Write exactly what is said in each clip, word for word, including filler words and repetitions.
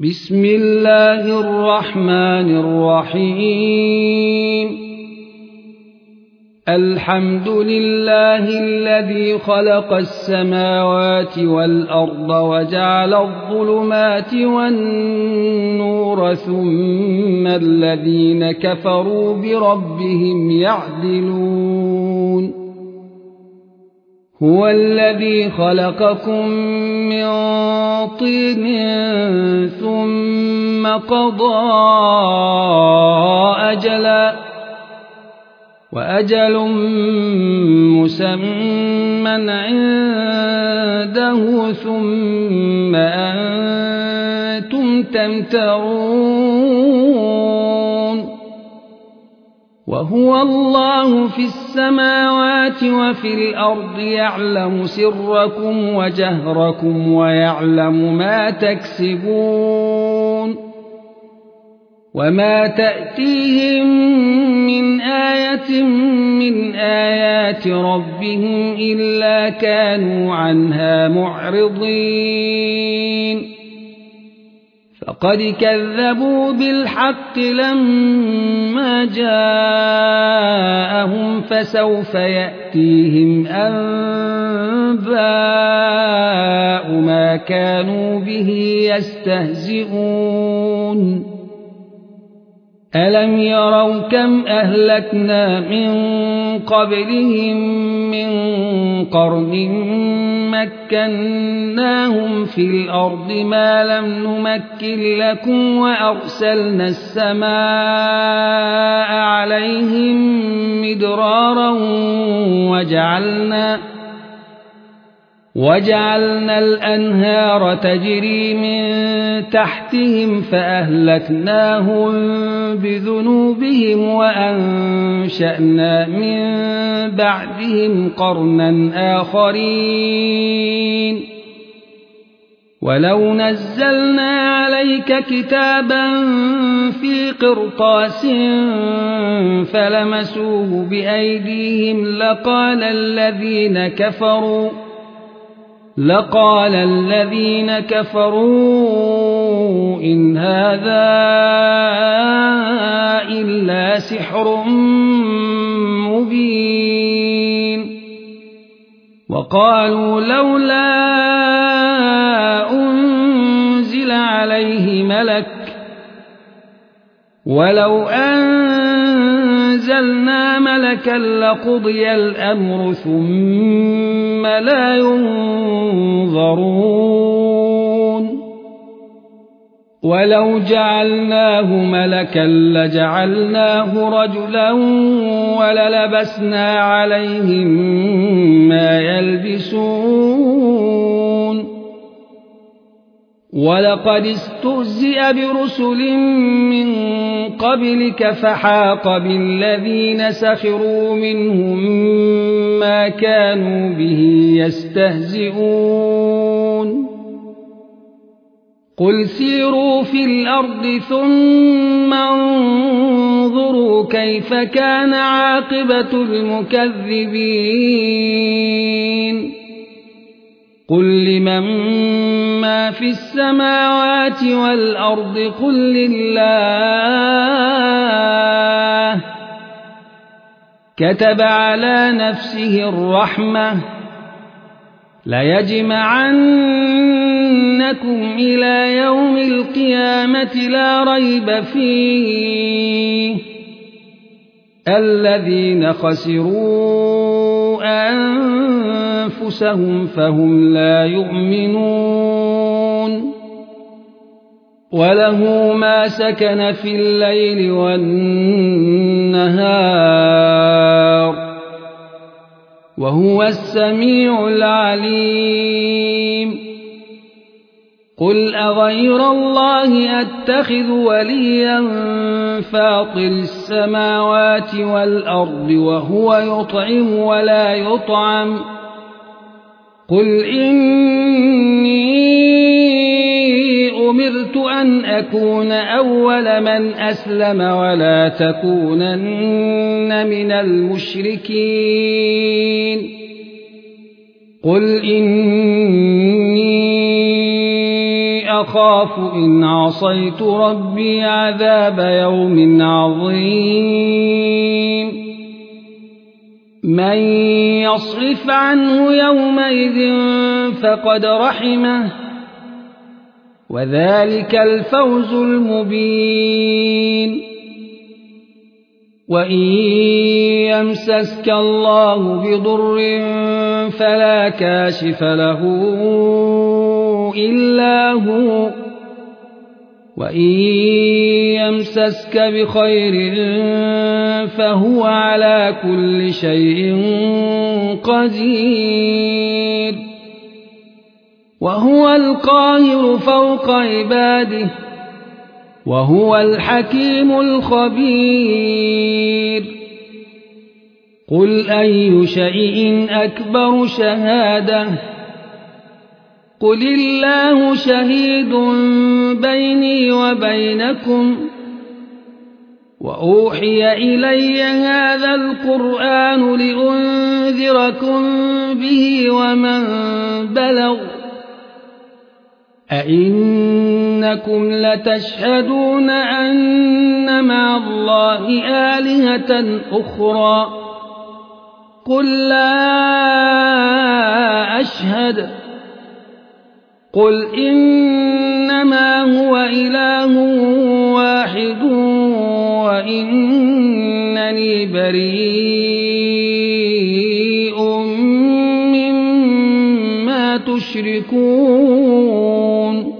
بسم الله الرحمن الرحيم الحمد لله الذي خلق السماوات والأرض وجعل الظلمات والنور ثم الذين كفروا بربهم يعدلون هو الذي خلقكم من طين ثم قضى أجلا وأجل مسمى عنده ثم أنتم تمترون وهو الله في السماوات وفي الأرض يعلم سركم وجهركم ويعلم ما تكسبون وما تأتيهم من آية من آيات ربهم إلا كانوا عنها معرضين فقد كذبوا بالحق لما جاءهم فسوف يأتيهم أنباء ما كانوا به يستهزئون ألم يروا كم أهلكنا من قبلهم من قرن مكناهم في الأرض ما لم نمكن لكم وأرسلنا السماء عليهم مدرارا وجعلنا وجعلنا الأنهار تجري من تحتهم فأهلكناهم بذنوبهم وأنشأنا من بعدهم قرنا آخرين ولو نزلنا عليك كتابا في قرطاس فلمسوه بأيديهم لقال الذين كفروا لقال الذين كفروا إن هذا إلا سحر مبين وقالوا لولا أنزل عليه ملك ولو أنزلنا ملكا لقضي الأمر ثم لا ينظرون ولو جعلناه ملكا لجعلناه رجلا وللبسنا عليهم ما يلبسون ولقد استهزئ برسل من قبلك فحاق بالذين سخروا منهم ما كانوا به يستهزئون قل سيروا في الأرض ثم انظروا كيف كان عاقبة المكذبين قل لمن ما في السماوات والأرض قل لله كتب على نفسه الرحمة ليجمعنكم إلى يوم القيامة لا ريب فيه الذين خسروا أنفسهم فهم لا يؤمنون وله ما سكن في الليل والنهار وهو السميع العليم قل أغير الله أتخذ وليا فاطر السماوات والأرض وهو يطعم ولا يطعم قل إني أمرت أن أكون أول من أسلم ولا تكونن من المشركين قل إني أخاف إن عصيت ربي عذاب يوم عظيم من يصرف عنه يومئذ فقد رحمه وذلك الفوز المبين وإن يمسسك الله بضر فلا كاشف له إلا هو وإن يمسسك بخير فهو على كل شيء قدير وهو القاهر فوق عباده وهو الحكيم الخبير قل أي شيء أكبر شهادة قل الله شهيد بيني وبينكم وأوحي إلي هذا القرآن لأنذركم به ومن بلغ أئنكم لتشهدون أن مع الله آلهة أخرى قل لا أشهد قل إنما هو إله واحد وإنني بريء مما تشركون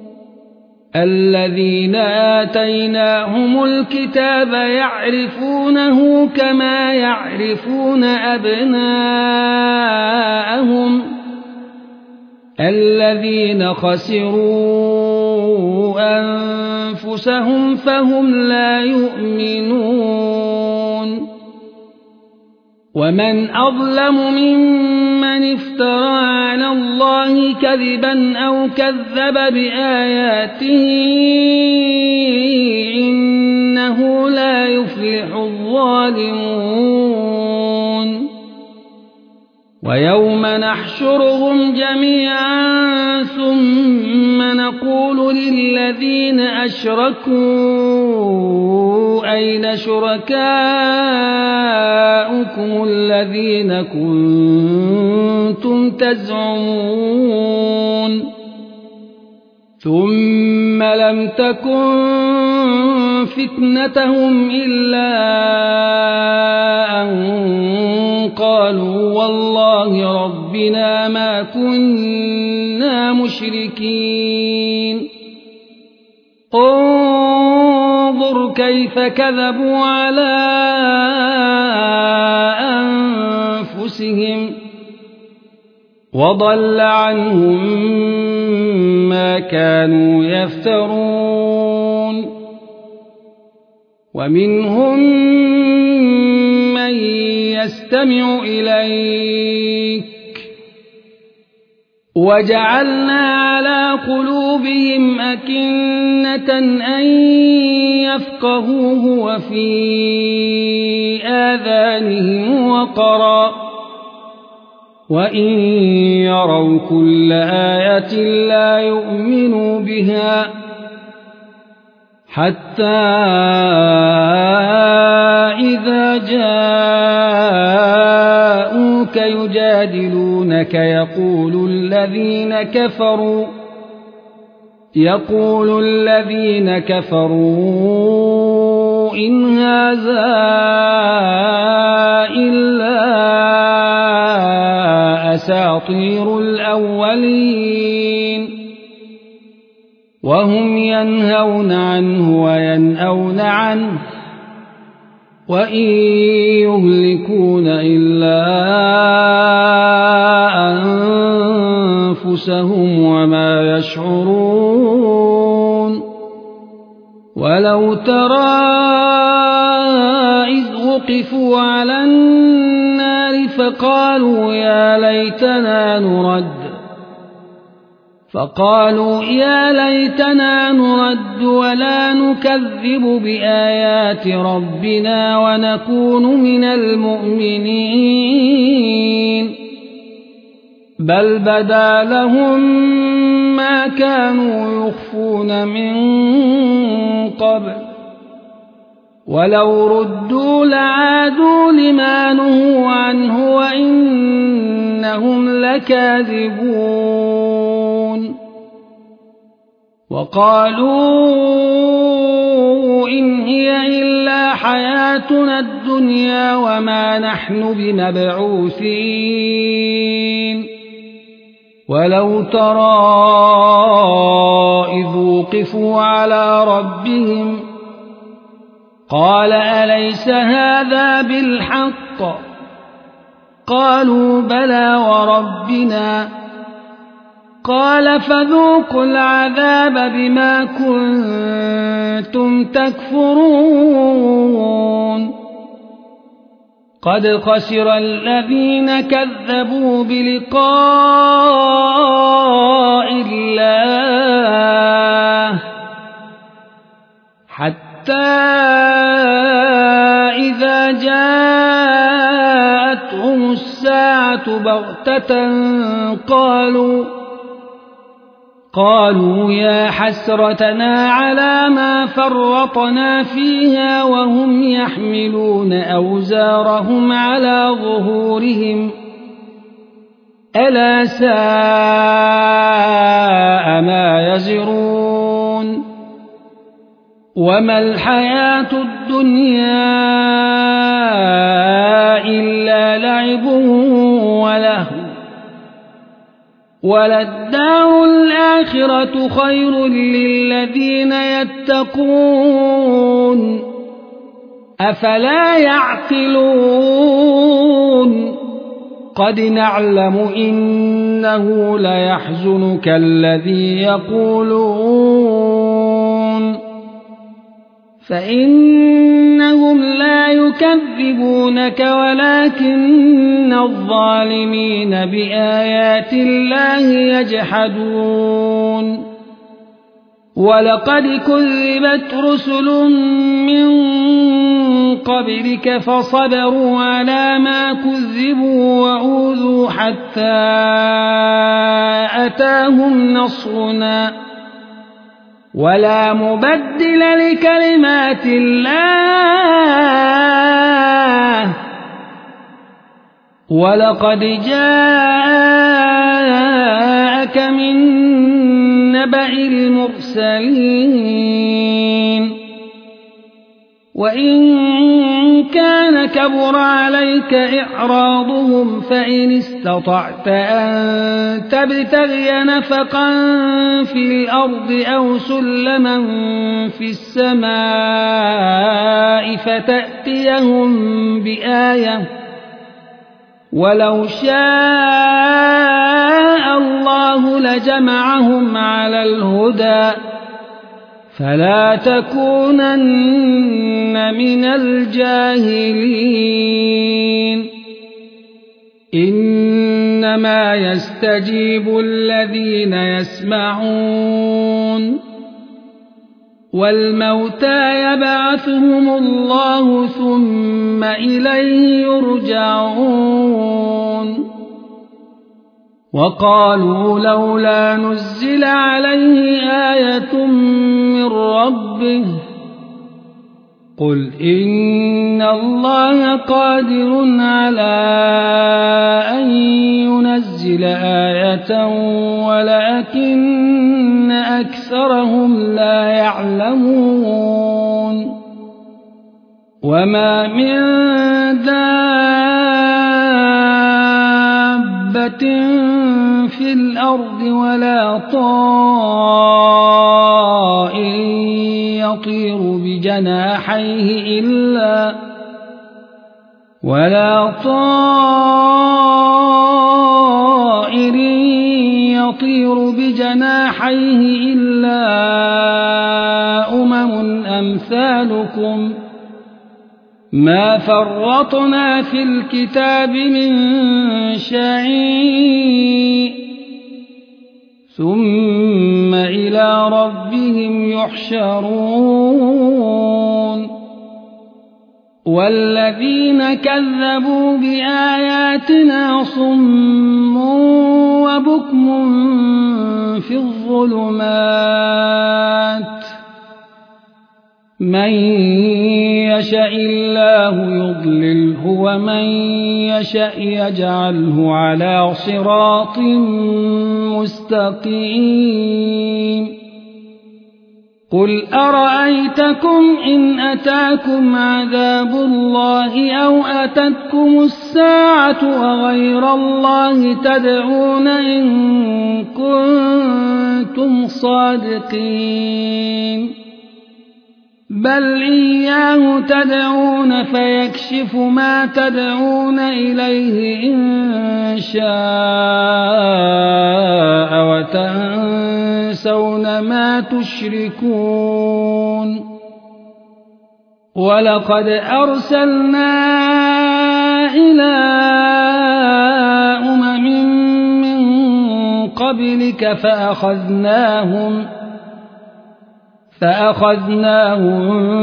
الذين آتيناهم الكتاب يعرفونه كما يعرفون أبناءهم الذين خسروا أنفسهم فهم لا يؤمنون ومن أظلم ممن افترى على الله كذبا أو كذب بآياته إنه لا يفلح الظالمون ويوم نحشرهم جميعا ثم نقول للذين أشركوا أين شركاؤكم الذين كنتم تزعمون ثم لم تكن فتنتهم إلا أن قالوا والله ربنا ما كنا مشركين انظر كيف كذبوا على أنفسهم وضل عنهم ما كانوا يفترون ومنهم من يستمع إليك وجعلنا على قلوبهم أكنة أن يفقهوه وفي آذانهم وقرا وإن يروا كل آية لا يؤمنوا بها حتى إذا جاءوك يجادلونك يقول الذين كفروا يقول الذين كفروا إن هذا إلا أساطير الأولين وهم ينهون عنه وينأون عنه وإن يهلكون إلا أنفسهم وما يشعرون ولو ترى إذ وقفوا على النار فقالوا يا ليتنا نرد فقالوا يا ليتنا نرد ولا نكذب بآيات ربنا ونكون من المؤمنين بل بدا لهم ما كانوا يخفون من قبل ولو ردوا لعادوا لما نهوا عنه وإنهم لكاذبون وقالوا إن هي إلا حياتنا الدنيا وما نحن بمبعوثين ولو ترى إذ وقفوا على ربهم قال أليس هذا بالحق قالوا بلى وربنا قال فذوقوا العذاب بما كنتم تكفرون قد خسر الذين كذبوا بلقاء الله حتى إذا جاءتهم الساعة بغتة قالوا قالوا يا حسرتنا على ما فرطنا فيها وهم يحملون أوزارهم على ظهورهم ألا ساء ما يزرون وما الحياة الدنيا إلا لعب ولهو وللدار الآخرة خير للذين يتقون أفلا يعقلون قد نعلم إنه ليحزنك الذي يقولون فإنهم لا يكذبونك ولكن الظالمين بآيات الله يجحدون ولقد كذبت رسل من قبلك فصبروا على ما كذبوا وأوذوا حتى أتاهم نصرنا ولا مبدل لكلمات الله ولقد جاءك من نبأ المرسلين وإن كان كبر عليك إعراضهم فإن استطعت أن تبتغي نفقا في الأرض أو سلما في السماء فتأتيهم بآية ولو شاء الله لجمعهم على الهدى فلا تكونن من الجاهلين إنما يستجيب الذين يسمعون والموتى يبعثهم الله ثم إليه يرجعون وقالوا لولا نزل عليه آية من ربه قل إن الله قادر على أن ينزل آية ولكن أكثرهم لا يعلمون وما من دابة في الأرض ولا طائر يطير بجناحيه إلا ولا طائر يطير بجناحيه إلا أمم أمثالكم ما فرطنا في الكتاب من شيء ثم إلى ربهم يحشرون والذين كذبوا بآياتنا صم وبكم في الظلمات من يشاء الله يضلله ومن يشاء يجعله على صراط مستقيم قل أرأيتكم إن أتاكم عذاب الله أو أتتكم الساعة وغير الله تدعون إن كنتم صادقين بل إياه تدعون فيكشف ما تدعون إليه إن شاء وتنسون ما تشركون ولقد أرسلنا إلى أمم من قبلك فأخذناهم فأخذناهم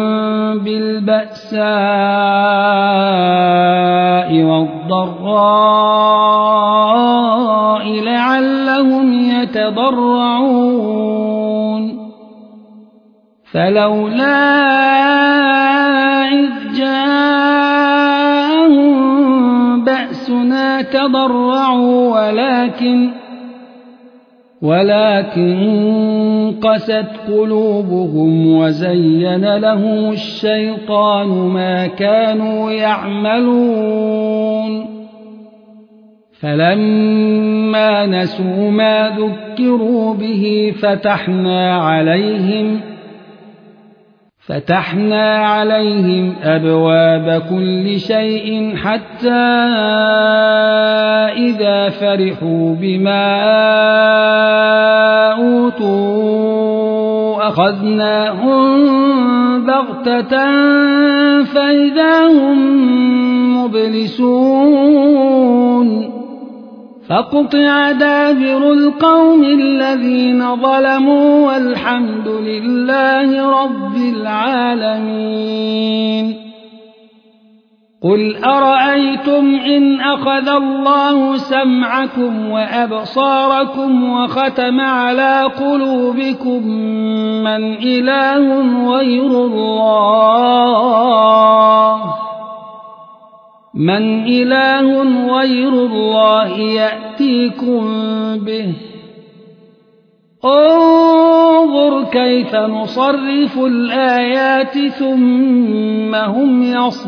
بالبأساء والضراء لعلهم يتضرعون فلولا إذ جاءهم بأسنا تضرعوا ولكن ولكن قست قلوبهم وزين لهم الشيطان ما كانوا يعملون فلما نسوا ما ذكروا به فتحنا عليهم فتحنا عليهم أبواب كل شيء حتى إذا فرحوا بما أوتوا أخذناهم بغتة فإذا هم مبلسون فقطع دابر القوم الذين ظلموا والحمد لله رب العالمين قل أرأيتم إن أخذ الله سمعكم وأبصاركم وختم على قلوبكم من إله غير الله من إله غير الله يأتيكم به انظر كيف نصرف الآيات ثم هم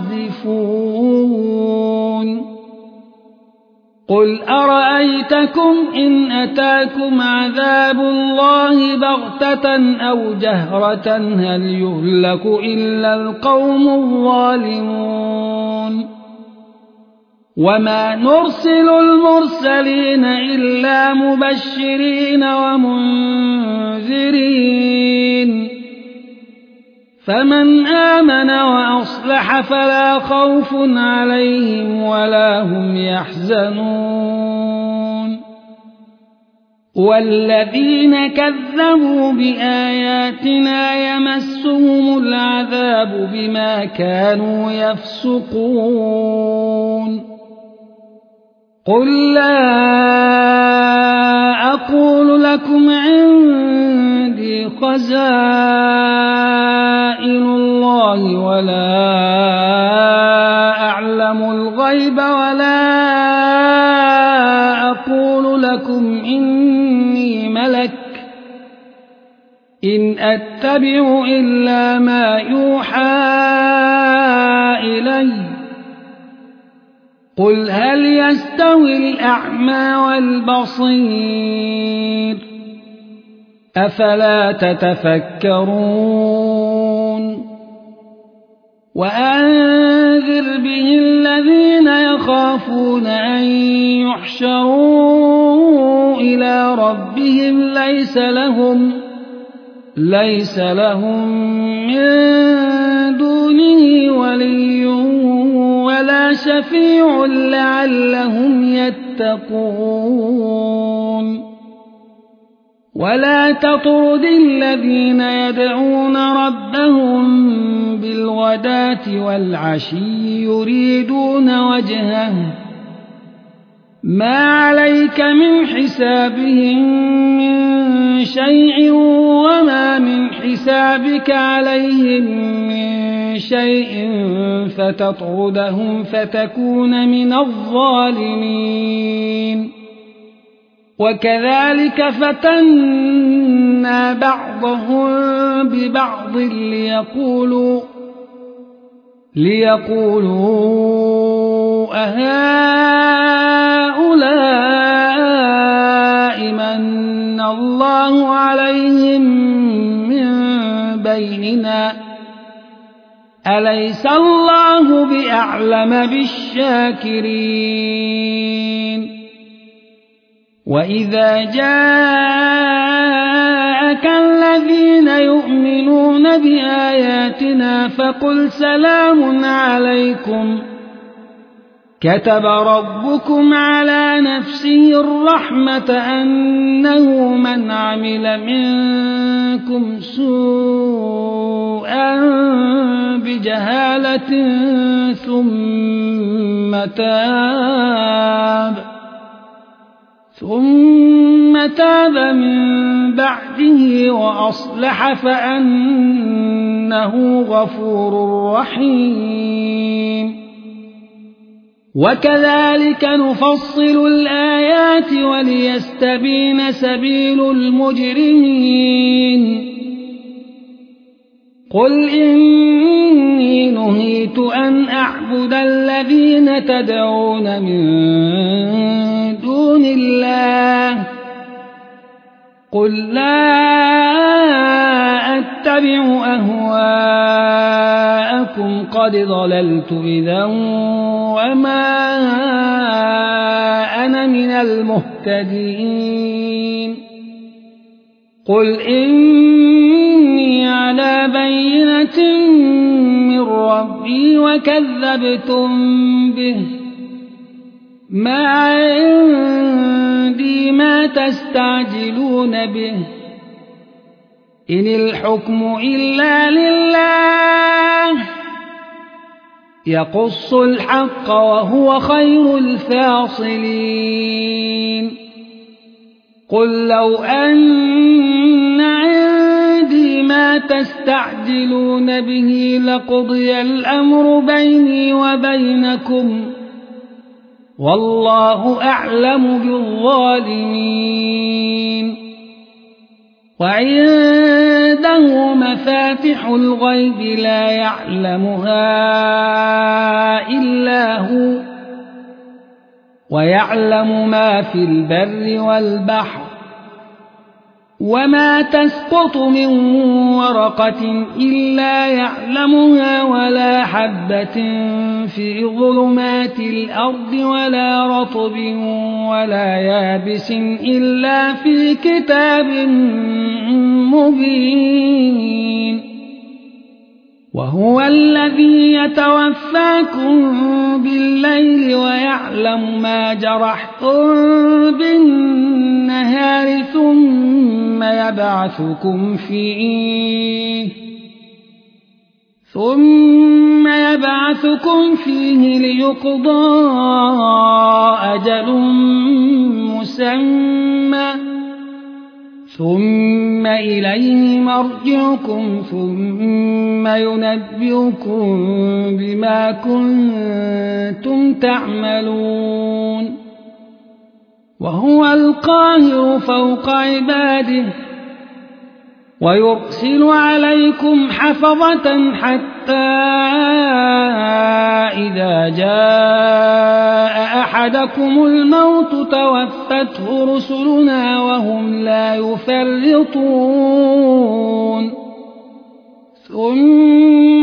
يصدفون قل أرأيتكم إن أتاكم عذاب الله بغتة أو جهرة هل يهلك إلا القوم الظالمون وما نرسل المرسلين إلا مبشرين ومنذرين فمن آمن وأصلح فلا خوف عليهم ولا هم يحزنون والذين كذبوا بآياتنا يمسهم العذاب بما كانوا يفسقون قل لا أقول لكم عندي خزائن الله ولا أعلم الغيب ولا أقول لكم إني ملك إن أتبع إلا ما يوحى إلي قل هل يستوي الأعمى والبصير أفلا تتفكرون وأنذر به الذين يخافون أن يحشروا إلى ربهم ليس لهم ليس لهم من دونه ولي ولا شفيع لعلهم يتقون ولا تطرد الذين يدعون ربهم بالغداة والعشي يريدون وجهه ما عليك من حسابهم من شيء وما من حسابك عليهم من شيء فتطردهم فتكون من الظالمين وكذلك فتنا بعضهم ببعض ليقولوا ليقولوا أهؤلاء من الله عليهم من بيننا أليس الله بأعلم بالشاكرين وإذا جاءك الذين يؤمنون بآياتنا فقل سلام عليكم كتب ربكم على نفسه الرحمة أنه من عمل منكم سوءا بجهالة ثم تاب ثم تاب من بعده وأصلح فأنه غفور رحيم وكذلك نفصل الآيات وليستبين سبيل المجرمين قل إني نهيت أن أعبد الذين تدعون من دون الله قل لا أتبع أهواءكم قد ضللت إذا وما أنا من المهتدين قل إني على بينة من ربي وكذبتم به ما عندي ما تستعجلون به إن الحكم إلا لله يقص الحق وهو خير الفاصلين قل لو أن عندي ما تستعجلون به لقضي الأمر بيني وبينكم والله أعلم بالظالمين وعنده مفاتح الغيب لا يعلمها إلا هو ويعلم ما في البر والبحر وما تسقط من ورقة إلا يعلمها ولا حبة في ظلمات الأرض ولا رطب ولا يابس إلا في كتاب مبين وهو الذي يتوفاكم بالليل ويعلم ما جرحتم بالنهار ثم يبعثكم فيه ثم يبعثكم فيه ليقضى أجل مسمى ثم إليه مرجعكم ثم ينبئكم بما كنتم تعملون وهو القاهر فوق عباده ويرسل عليكم حفظة حتى إذا جاء أحدكم الموت توفته رسلنا وهم لا يفرطون ثم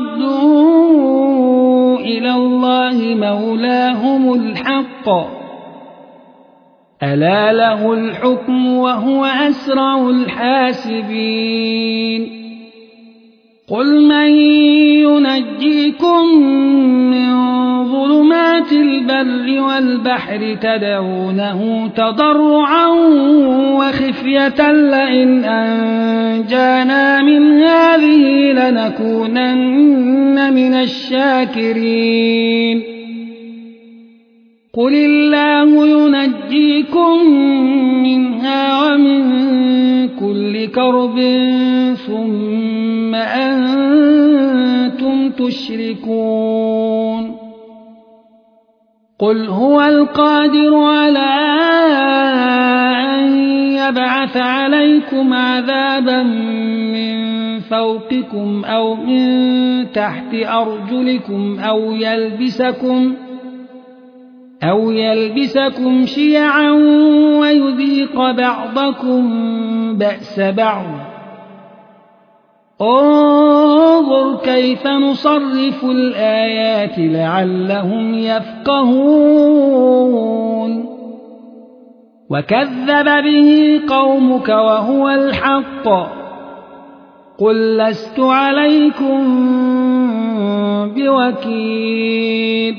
ردوا إلى الله مولاهم الحق ألا له الحكم وهو أسرع الحاسبين قل من ينجيكم من ظلمات ظلمات البر والبحر تدعونه تضرعا وخفية لئن أنجانا من هذه لنكونن من الشاكرين قل الله ينجيكم منها ومن كل كرب ثم أنتم تشركون قل هو القادر على أن يبعث عليكم عذابا من فوقكم أو من تحت أرجلكم أو يلبسكم أو يلبسكم شيعا ويذيق بعضكم بأس بعض انظر كيف نصرف الآيات لعلهم يفقهون وكذب به قومك وهو الحق قل لست عليكم بوكيل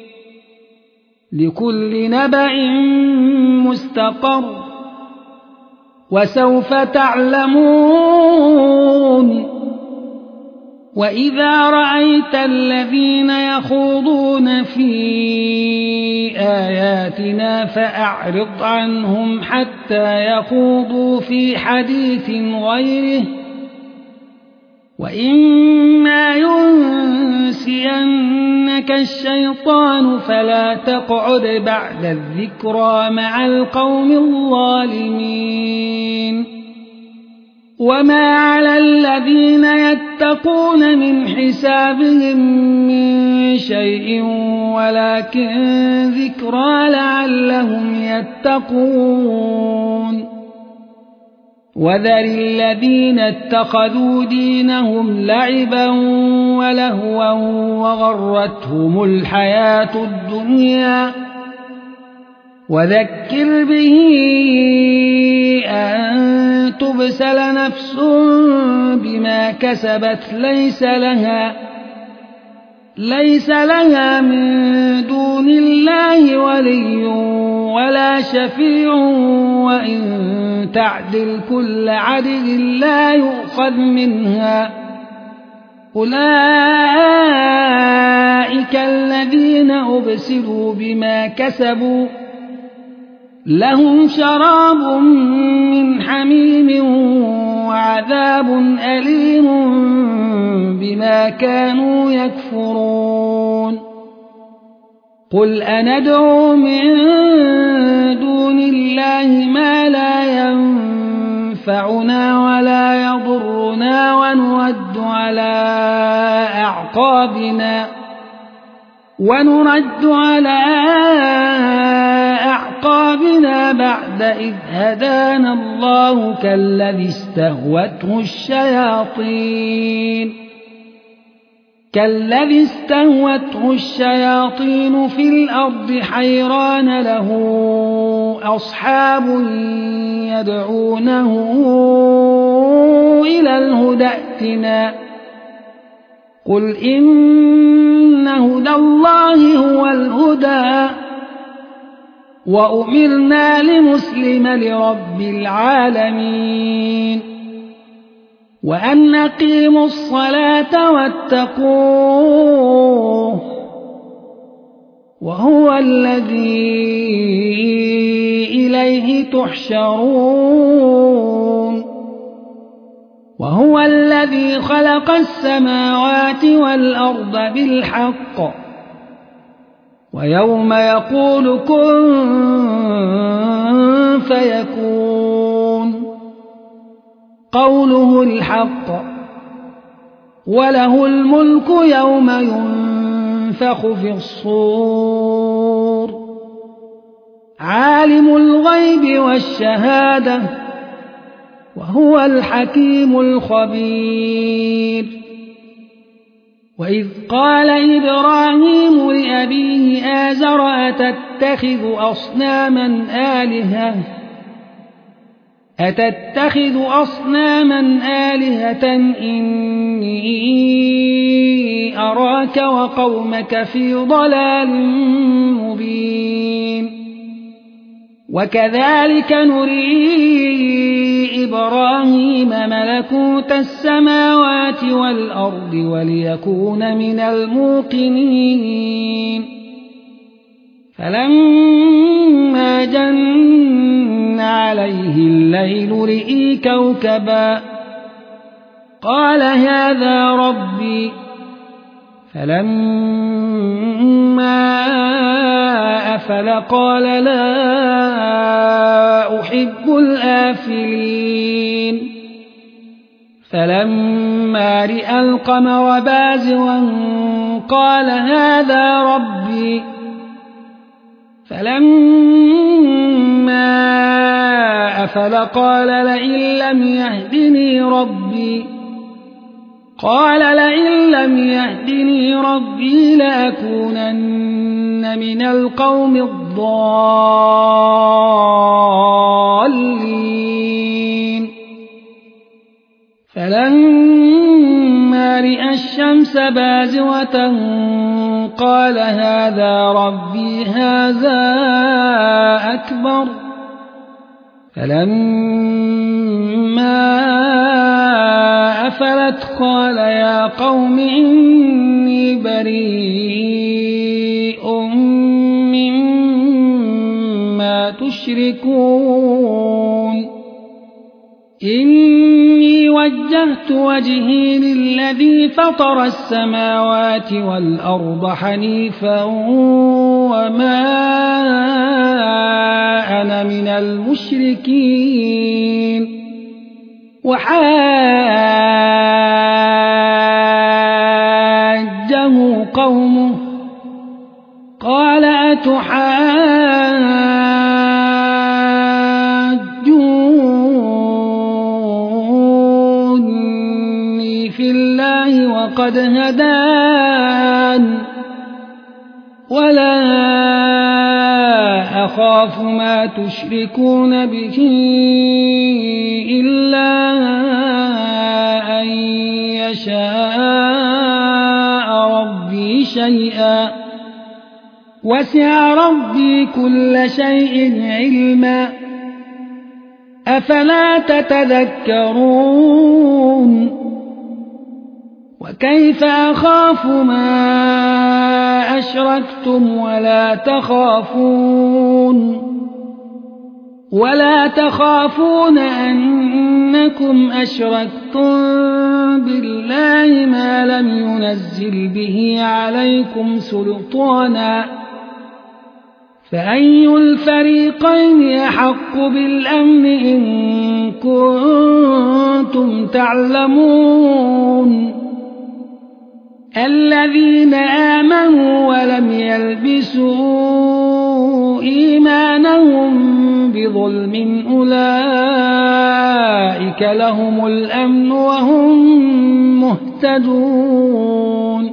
لكل نبأ مستقر وسوف تعلمون وإذا رأيت الذين يخوضون في آياتنا فأعرض عنهم حتى يخوضوا في حديث غيره وإما ينسينك الشيطان فلا تقعد بعد الذكرى مع القوم الظالمين وما على الذين يتقون من حسابهم من شيء ولكن ذكرى لعلهم يتقون وذر الذين اتخذوا دينهم لعبا ولهوا وغرتهم الحياة الدنيا وذكر به أن تبسل نفس بما كسبت ليس لها ليس لها من دون الله ولي ولا شفيع وإن تعدل كل عدل لا يؤخذ منها أولئك الذين أبسلوا بما كسبوا لهم شراب من حميم وعذاب أليم بما كانوا يكفرون قل أندعو من دون الله ما لا ينفعنا ولا يضرنا ونرد على أعقابنا ونرد على أعقابنا بعد إذ هدانا الله كالذي استهوته الشياطين كالذي استهوته الشياطين في الأرض حيران له أصحاب يدعونه إلى الهدى ائتنا قل إن هدى الله هو الهدى وأمرنا لنسلم لرب العالمين وأن أقيموا الصلاة واتقوه وهو الذي إليه تحشرون وهو الذي خلق السماوات والأرض بالحق ويوم يقول كن فيكون قوله الحق وله الملك يوم ينفخ في الصور عالم الغيب والشهادة وهو الحكيم الخبير وإذ قال إبراهيم لأبيه آزر أتتخذ أصناما آلهة أتتخذ أصناما آلهة إني أراك وقومك في ضلال مبين وكذلك نري إبراهيم ملكوت السماوات والأرض وليكون من الموقنين فلما جن عليه الليل رئي كوكبا قال هذا ربي فلما أفل قال لا أحب الآفلين فلما رأى القمر بازغا قال هذا ربي فلما أفل قال لئن لم يهدني ربي قال لئن لم يهدني ربي لأكونن من القوم الضالين فلما رأى الشمس بازغة قال هذا ربي هذا أكبر فلما أفلت قال يا قوم إني بريء مما تشركون إني وجهت وجهي للذي فطر السماوات والأرض حنيفا وما أنا من المشركين وحاجه قومه قال أتحاجوني في الله وقد هدان ولا أخاف ما تشركون به إلا أن يشاء ربي شيئا وسع ربي كل شيء علما أفلا تتذكرون وكيف أخاف ما أشركتم ولا تخافون ولا تخافون أنكم أشركتم بالله ما لم ينزل به عليكم سلطانا فأي الفريقين أحق بالأمن إن كنتم تعلمون الذين آمنوا ولم يلبسوا إيمانهم بظلم أولئك لهم الأمن وهم مهتدون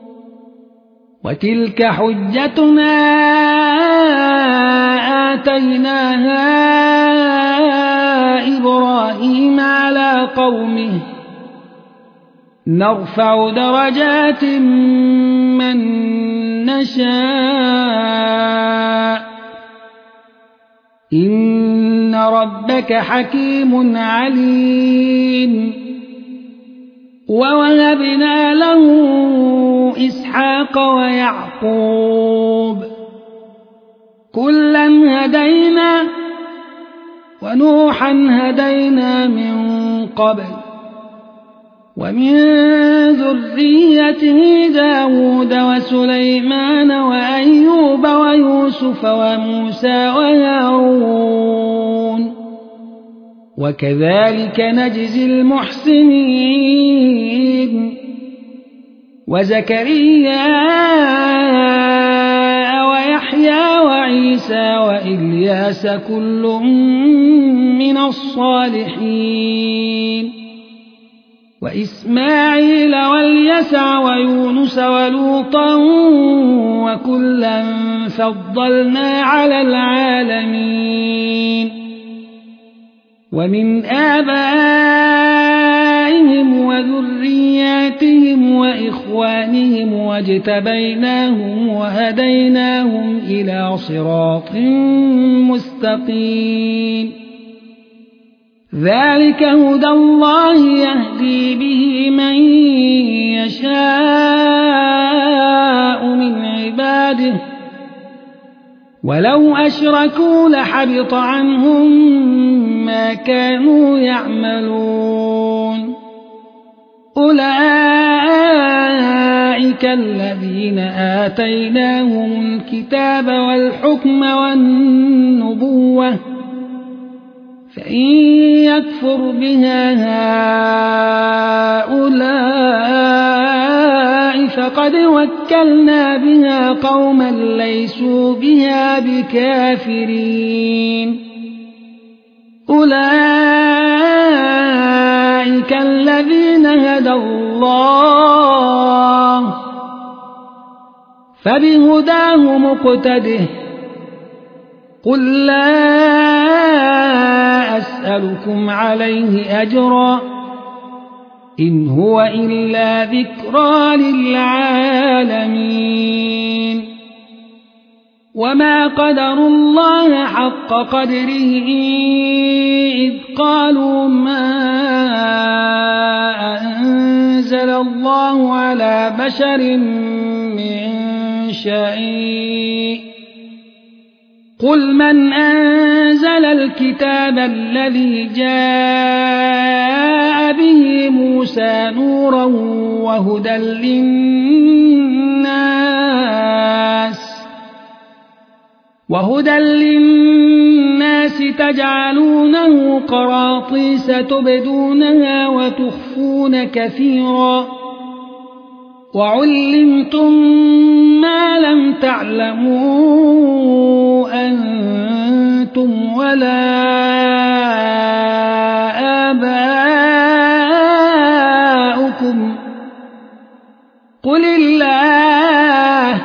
وتلك حجتنا آتيناها إبراهيم على قومه نرفع درجات من نشاء إن ربك حكيم عليم ووهبنا له إسحاق ويعقوب كلا هدينا ونوحا هدينا من قبل ومن ذريته داود وسليمان وأيوب ويوسف وموسى وهارون وكذلك نجزي المحسنين وزكريا ويحيى وعيسى وإلياس كل من الصالحين وإسماعيل واليسع ويونس ولوطا وكلا فضلنا على العالمين ومن آبائهم وذرياتهم وإخوانهم واجتبيناهم وهديناهم إلى صراط مستقيم ذلك هدى الله يهدي به من يشاء من عباده ولو أشركوا لحبط عنهم ما كانوا يعملون أولئك الذين آتيناهم الكتاب والحكم والنبوة فإن يكفر بها هؤلاء فقد وكلنا بها قوما ليسوا بها بكافرين أولئك الذين هدى الله فبهداه مقتده قل لا أسألكم عليه أجرا إن هو إلا ذكرى للعالمين وما قدروا الله حق قدره إذ قالوا ما أنزل الله على بشر من شيء قل من أنزل الكتاب الذي جاء به موسى نورا وهدى للناس وهدى للناس تجعلونه قراطيس تبدونها وتخفون كثيرا وعلمتم ما لم تعلموا أنتم ولا آباؤكم قل الله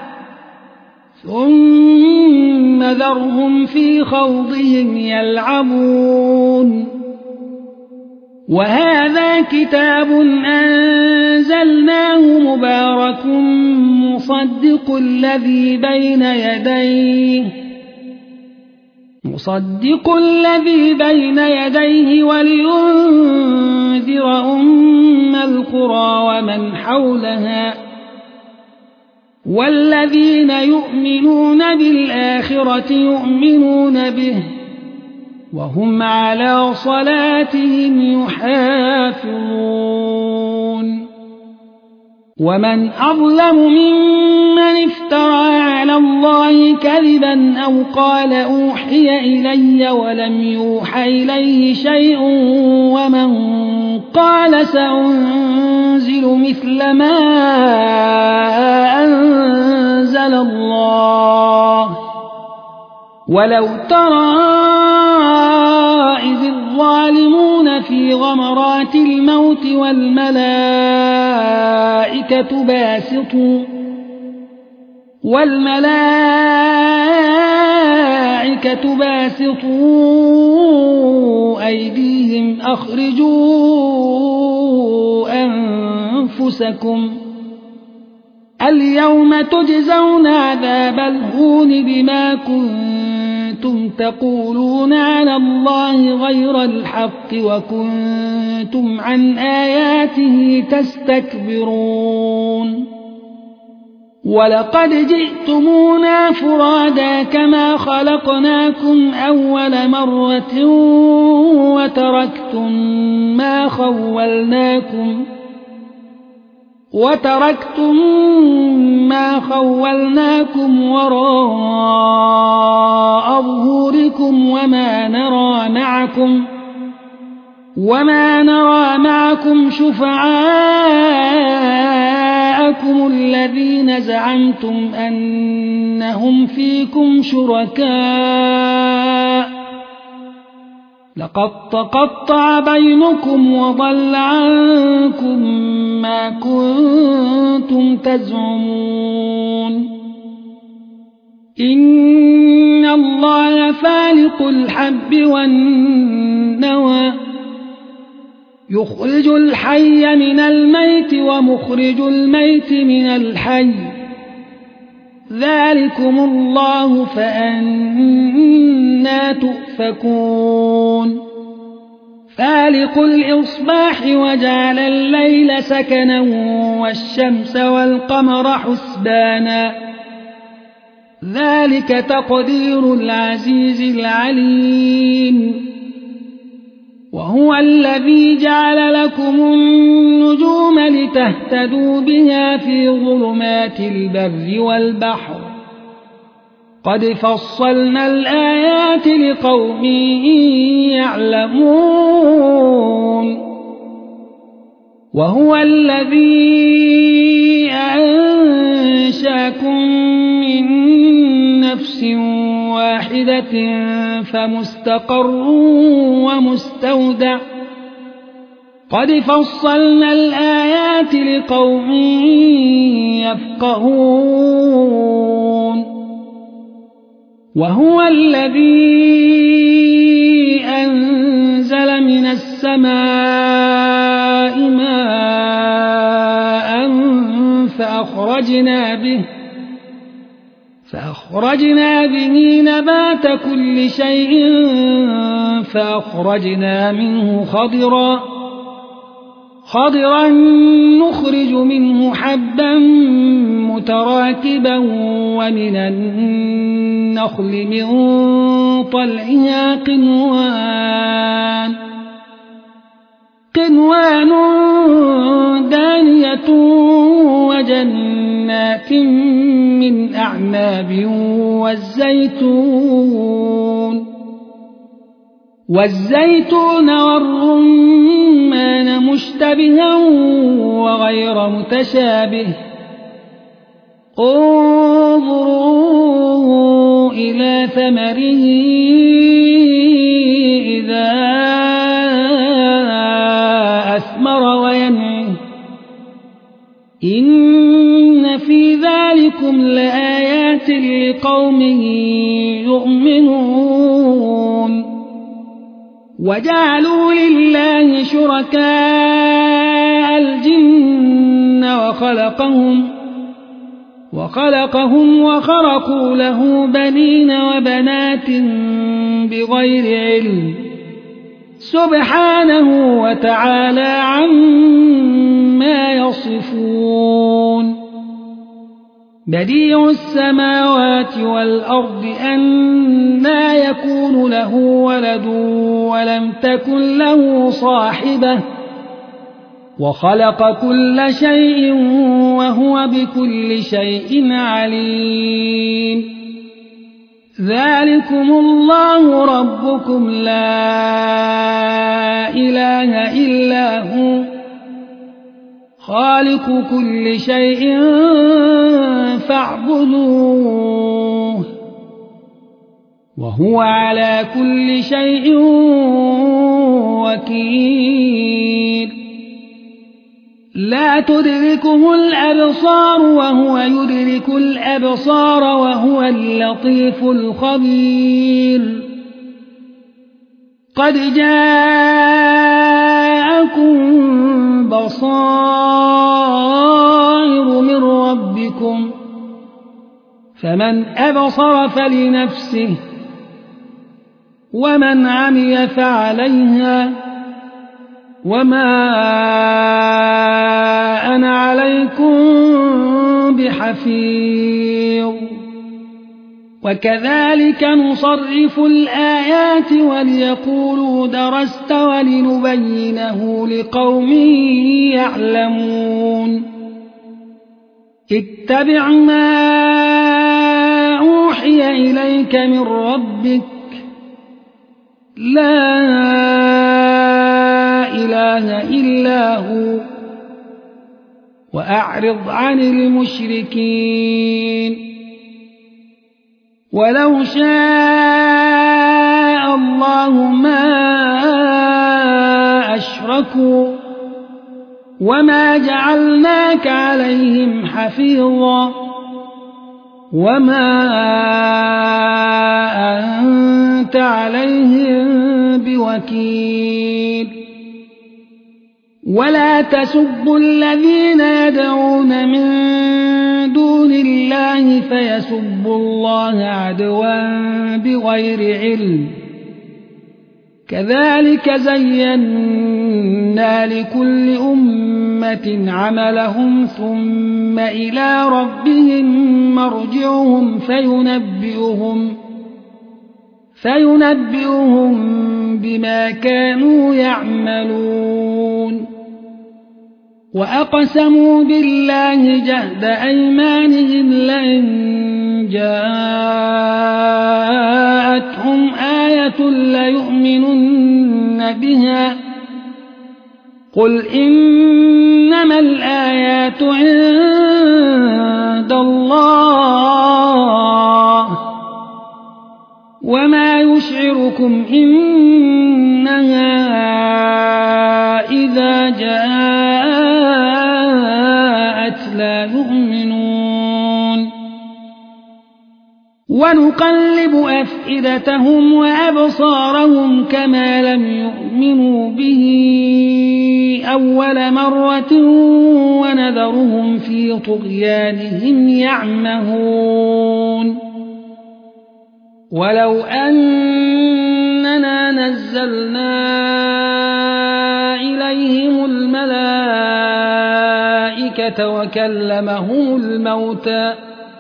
ثم ذرهم في خوضهم يلعبون وهذا كتاب أنزلناه مبارك مصدق الذي بين يديه مصدق الذي بين يديه ولينذر أم القرى ومن حولها والذين يؤمنون بالآخرة يؤمنون به وهم على صلاتهم يحافظون ومن أظلم ممن افترى على الله كذبا أو قال أوحي إلي ولم يوح إليه شيء ومن قال سأنزل مثل ما أنزل الله ولو ترى إذ الظالمون في غمرات الموت والملائكة باسطوا والملائكة باسطوا أيديهم أخرجوا أنفسكم اليوم تجزون عذاب الهون بما كنتم تقولون على الله غير الحق وكنتم عن آياته تستكبرون ولقد جئتمونا فرادا كما خلقناكم أول مرة وتركتم ما خولناكم وتركتم ما خولناكم وراء ظهوركم وما نرى معكم وما نرى معكم شفعاءكم الذين زعمتم أنهم فيكم شركاء لقد تقطع بينكم وضل عنكم ما كنتم تزعمون إن الله فالق الحب والنوى يخرج الحي من الميت ومخرج الميت من الحي ذلكم الله فأنا تؤفكون فالق الإصباح وجعل الليل سكنا والشمس والقمر حسبانا ذلك تقدير العزيز العليم وهو الذي جعل لكم النجوم لتهتدوا بها في ظلمات البر والبحر قد فصلنا الآيات لقوم يعلمون وهو الذي أنشاكم من نفس واحدة فمستقر ومستودع قد فصلنا الآيات لقوم يفقهون وهو الذي أنزل من السماء ماء فأخرجنا به فأخرجنا به نبات كل شيء فأخرجنا منه خضرا خضرا نخرج منه حبا متراكبا ومن النخل من طلعها قنوان قنوان دانية وجنات من أعناب والزيتون والزيتون والرمان مشتبها وغير متشابه انظروا إلى ثمره إذا أثمر وينعه إن في ذلكم لآيات لقوم يؤمنون وجعلوا لله شركاء الجن وخلقهم وخلقهم وخرقوا له بنين وبنات بغير علم سبحانه وتعالى عما يصفون بديع السماوات والأرض أنى يكون له ولد ولم تكن له صاحبة وخلق كل شيء وهو بكل شيء عليم ذلكم الله ربكم لا إله إلا هو خالق كل شيء فاعبدوه وهو على كل شيء وكيل لا تدركه الأبصار وهو يدرك الأبصار وهو اللطيف الخبير قد جاءكم بصائر من ربكم فمن أبصر فلنفسه ومن عمي فعليها وما أنا عليكم بحفيظ وكذلك نصرف الآيات وليقولوا درست ولنبينه لقوم يعلمون اتبع ما أوحي إليك من ربك لا إله إلا هو وأعرض عن المشركين ولو شاء الله ما أشركوا وما جعلناك عليهم حفيظا وما أنت عليهم بوكيل ولا تسبوا الذين يدعون من دون الله فيسبوا الله عدوا بغير علم كذلك زينا لكل أمة عملهم ثم إلى ربهم مرجعهم فينبئهم فينبئهم بما كانوا يعملون وأقسموا بالله جهد أيمانهم لئن جاءتهم آية ليؤمنن بها قل إنما الآيات عند الله وما يشعركم إنها إذا جاءت لا يؤمنون ونقلب أفئدتهم وأبصارهم كما لم يؤمنوا به أول مرة ونذرهم في طغيانهم يعمهون ولو أننا نزلنا إليهم الملائكة وكلمهم الموتى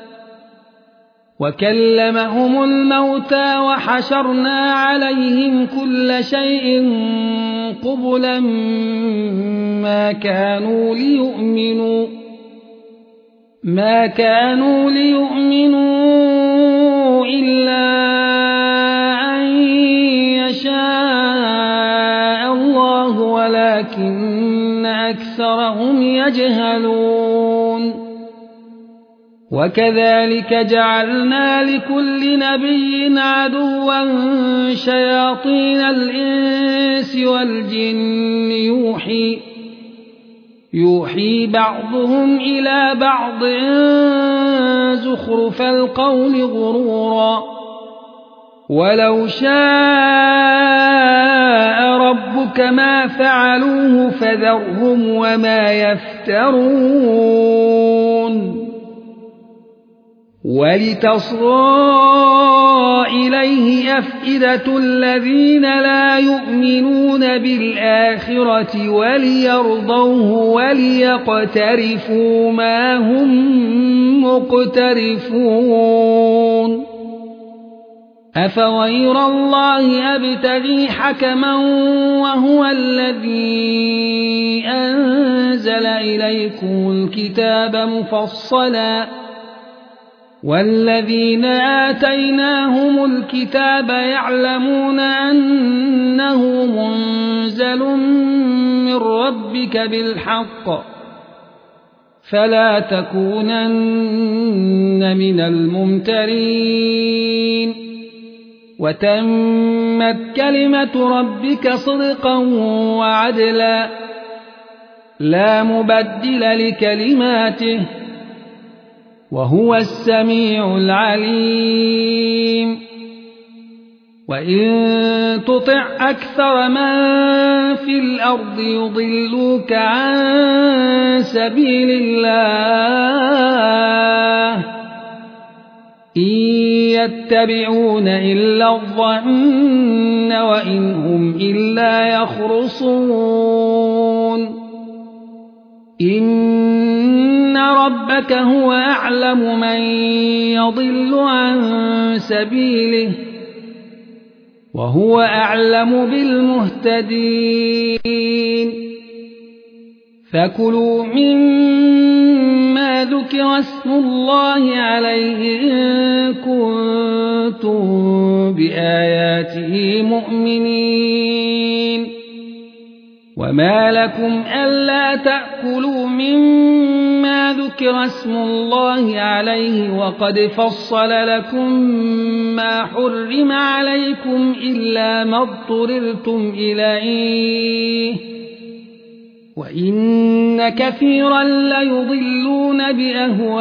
وكلمهم الموتى وحشرنا عليهم كل شيء قبلا ما كانوا ليؤمنوا ما كانوا ليؤمنوا إلا أن يشاء الله ولكن أكثرهم يجهلون وكذلك جعلنا لكل نبي عدوا شياطين الإنس والجن يوحي يوحي بعضهم إلى بعض زخرف القول غرورا ولو شاء ربك ما فعلوه فذرهم وما يفترون ولتصغى إليه أفئدة الذين لا يؤمنون بالآخرة وليرضوه وليقترفوا ما هم مقترفون أفغير الله أبتغي حكما وهو الذي أنزل إليكم الكتاب مفصلا والذين آتيناهم الكتاب يعلمون أنه منزل من ربك بالحق فلا تكونن من الممترين وتمت كلمة ربك صدقا وعدلا لا مبدل لكلماته وهو السميع العليم وإن تطع أكثر من في الأرض يضلوك عن سبيل الله إن يتبعون إلا الظن وإن هم إلا يخرصون إن ربك هو أعلم من يضل عن سبيله وهو أعلم بالمهتدين فكلوا مما ذكر اسم الله عليه إن كنتم بآياته مؤمنين وما لكم ألا تأكلوا مما ذكر اسم الله عليه وقد فصل لكم ما حرم عليكم إلا ما اضطررتم إليه وإن كثيرا ليضلون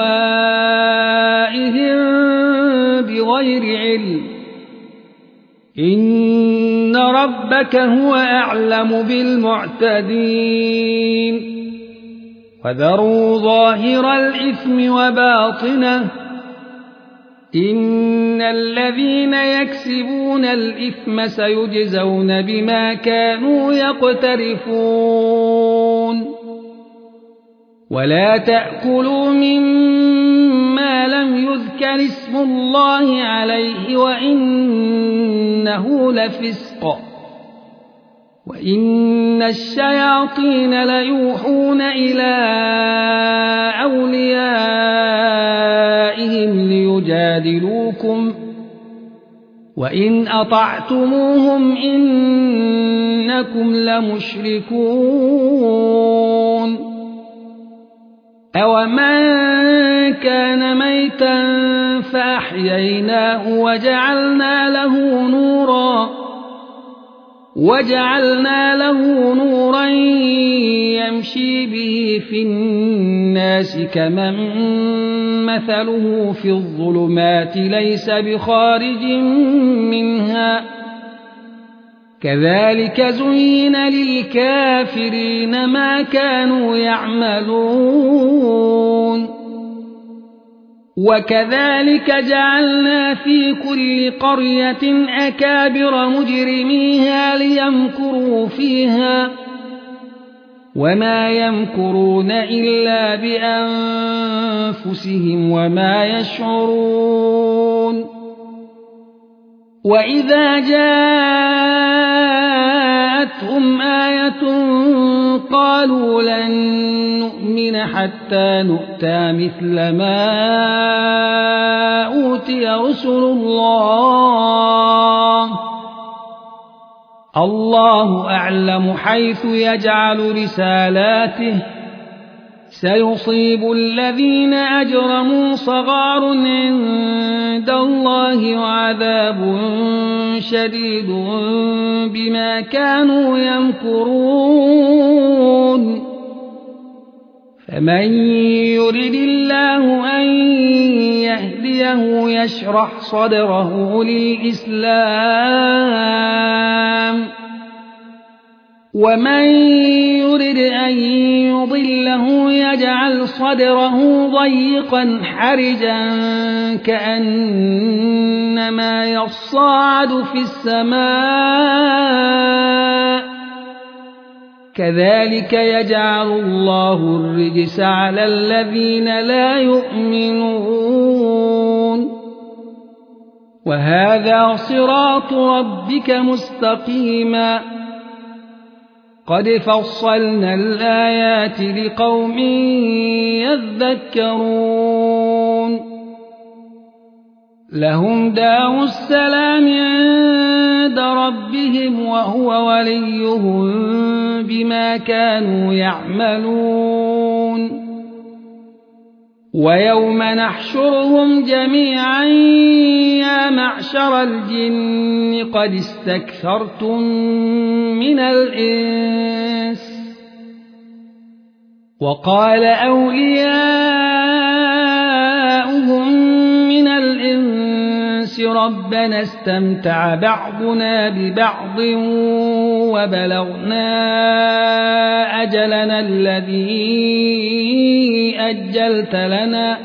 بأهوائهم بغير علم إن ربك هو أعلم بالمعتدين وذروا ظاهر الإثم وباطنه إن الذين يكسبون الإثم سيجزون بما كانوا يقترفون ولا تأكلوا مما لم يذكر اسم الله عليه وإنه لفسق وإن الشياطين ليوحون إلى أوليائهم ليجادلوكم وإن أطعتموهم إنكم لمشركون أومن كان ميتا فأحييناه وجعلنا له نورا وجعلنا له نورا يمشي به في الناس كمن مثله في الظلمات ليس بخارج منها كذلك زين للكافرين ما كانوا يعملون وكذلك جعلنا في كل قرية أكابر مجرميها ليمكروا فيها وما يمكرون إلا بأنفسهم وما يشعرون وإذا جاءتهم آية قالوا لن نؤمن حتى نؤتى مثل ما أوتي رسل الله الله أعلم حيث يجعل رسالاته سيصيب الذين أجرموا صغار عند الله وعذاب شديد بما كانوا يمكرون فمن يرد الله أن يهديه يشرح صدره للإسلام ومن يرد أن يضله يجعل صدره ضيقا حرجا كأنما يصعد في السماء كذلك يجعل الله الرجس على الذين لا يؤمنون وهذا صراط ربك مستقيما قد فصلنا الآيات لقوم يذكرون لهم دار السلام عند ربهم وهو وليهم بما كانوا يعملون ويوم نحشرهم جميعا يا معشر الجن قد استكثرتم من الإنس وقال أولياؤهم من الإنس ربنا استمتع بعضنا ببعض وبلغنا أجلنا الذي أجلت لنا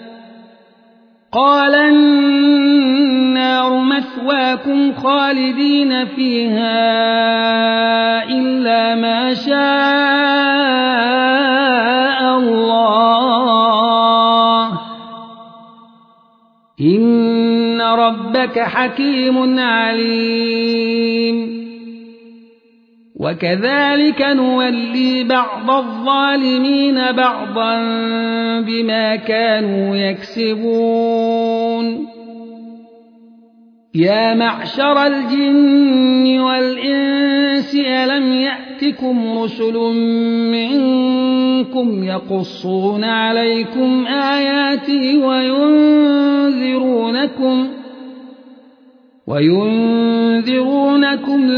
قال النار مثواكم خالدين فيها إلا ما شاء الله إن ربك حكيم عليم وكذلك نولي بعض الظالمين بعضا بما كانوا يكسبون يا معشر الجن والإنس ألم يأتكم رسل منكم يقصون عليكم آياتي وينذرونكم وينذرونكم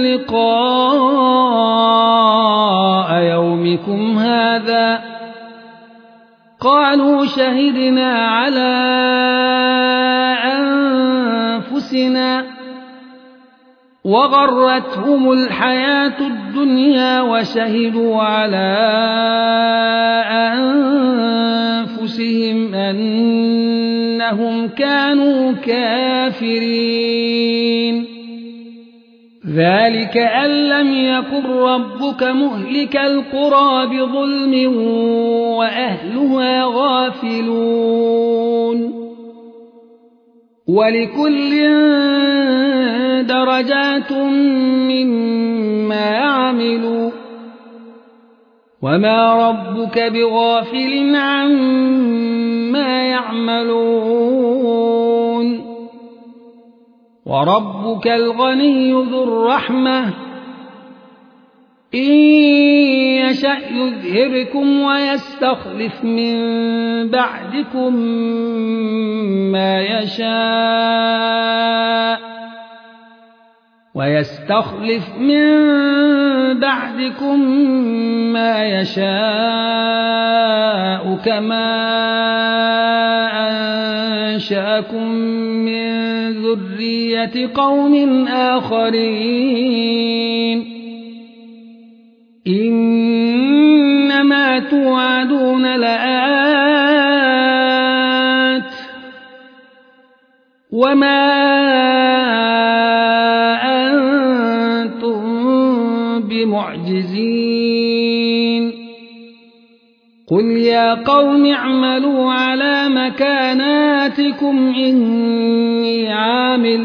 لقاء يومكم هذا قالوا شهدنا على أنفسنا وغرتهم الحياة الدنيا وشهدوا على أنفسهم أنهم كانوا كافرين ذلك أن لم يكن ربك مهلك القرى بظلم وأهلها غافلون ولكل درجات مما عملوا وما ربك بغافل عما يعملون وربك الغني ذو الرحمة إن يشأ يذهبكم ويستخلف من بعدكم ما يشاء ويستخلف من بعدكم ما يشاء كما أنشأكم من ذرية قوم آخرين إنما توعدون لآت وما أنتم بمعجزين قل يا قوم اعملوا على مكاناتكم إني عامل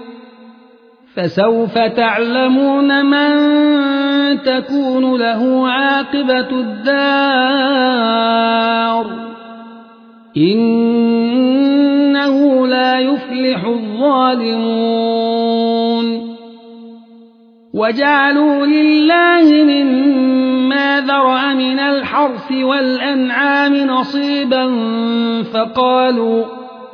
فسوف تعلمون من تكون له عاقبة الدار إنه لا يفلح الظالمون وجعلوا لله مما ذرأ من الحرث والأنعام نصيبا فقالوا